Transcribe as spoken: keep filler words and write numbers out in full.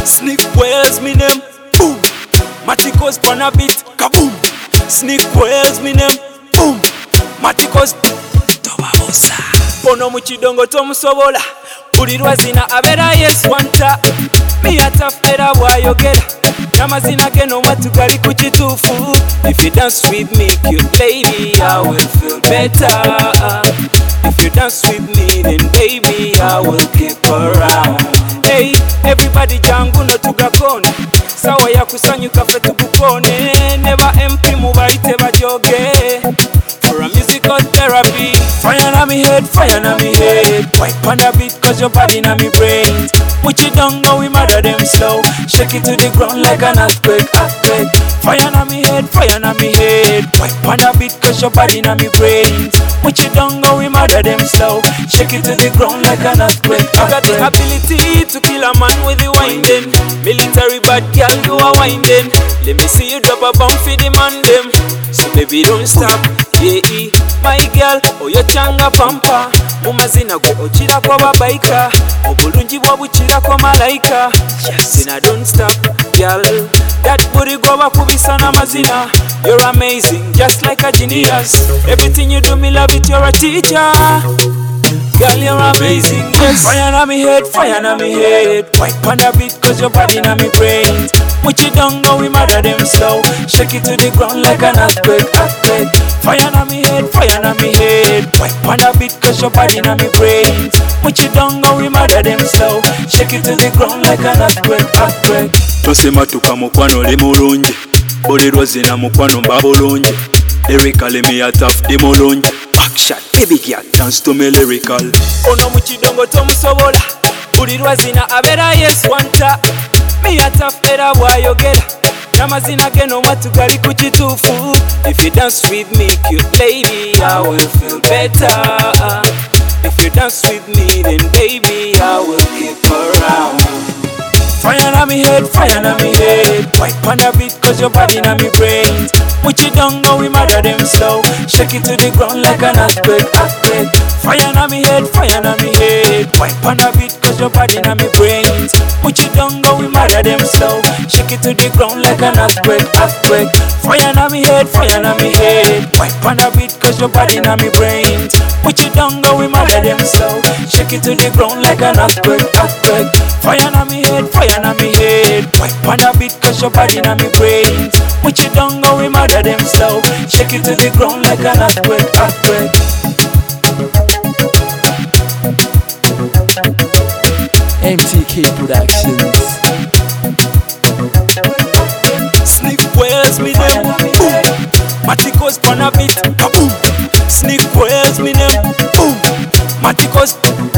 Sneak whales me name, boom. Maticos pon a beat, kaboom. Sneak whales me name, boom. Maticos tobabusa. Pono muchidongo tomusobola. Ulirwa zina abera yes wanta. Me atafera bwayogera. Namazina geno matu gali kuchitufu. If you dance with me, cute lady, I will feel better. If you dance with me, then baby, I will keep around. Hey, everybody jangu no tugakone. Sawa ya kusanyuka fe tugukone. Never M P mubaite bajoge. For a musical therapy. Fire na me head, fire na me head. Wipe on the beat cause your body na me brains. Muchi dongo we murder them slow. Shake it to the ground like an earthquake, earthquake. Fire na me head, fire na me head. Wipe on the beat cause your body na me brains. Muchi dongo we murder them slow. Shake it to the ground like an earthquake, earthquake. I got the ability to kill a man with the winding. Military bad girl you are winding. Let me see you drop a bomb for the man them. So baby don't stop, yeah, my girl, oyo changa pampa. Mumazina gwe ochira kwa babaika. Obulungi bwa buchira kwa malaika. Yes, and don't stop, girl. That booty go bakubisa na mazina. You're amazing, just like a genius. Everything you do, me love it, you're a teacher. Girl, you're amazing, yes. Fire na me head, fire na me head. Wipe on the beat cause your body na me brains. Muchi dongo we murder them slow. Shake it to the ground like an earthquake, earthquake. Fire na me head, fire na me head. Wipe on the beat cause your body na me brains. Muchi dongo we murder them slow. Shake it to the ground like an earthquake, earthquake. Tosema tuka mukwano li mulungi. Buli lwozina mukwano mba bulungi. Lyrically me a tough di mulungi. Backshot, baby girl, dance to me lyrical. Ono muchidongo tomusobola. Buli lwazina abera yes wanta. Me atafera bwayogera. Namazina geno matu gali kuchitufu. If you dance with me, cute lady, I will feel better. If you dance with me, then baby, I will keep around. Fire na me head, fire na me head. Wipe on the beat cause your body na me brains. Muchi dongo we murder them slow. Shake it to the ground like an earthquake, earthquake. Fire na me head, fire na me head. Wipe on the beat cause your body na me brains. Muchi dongo we murder them slow. Shake it to the ground like an earthquake, earthquake. Fire na me head, fire na me head. Wipe on the beat cause your body na me brains. Muchi dongo we murder them slow. Shake it to the ground like an earthquake, earthquake. Fire na me head, fire na me head. Wipe on the beat cause your body na me brains. Muchi dongo we murder them slow. Shake it to the ground like an earthquake, earthquake. M T K Productions. Sneak whales me them, boom. Maticos pon a beat, kaboom. Sneak whales me them, boom. Maticos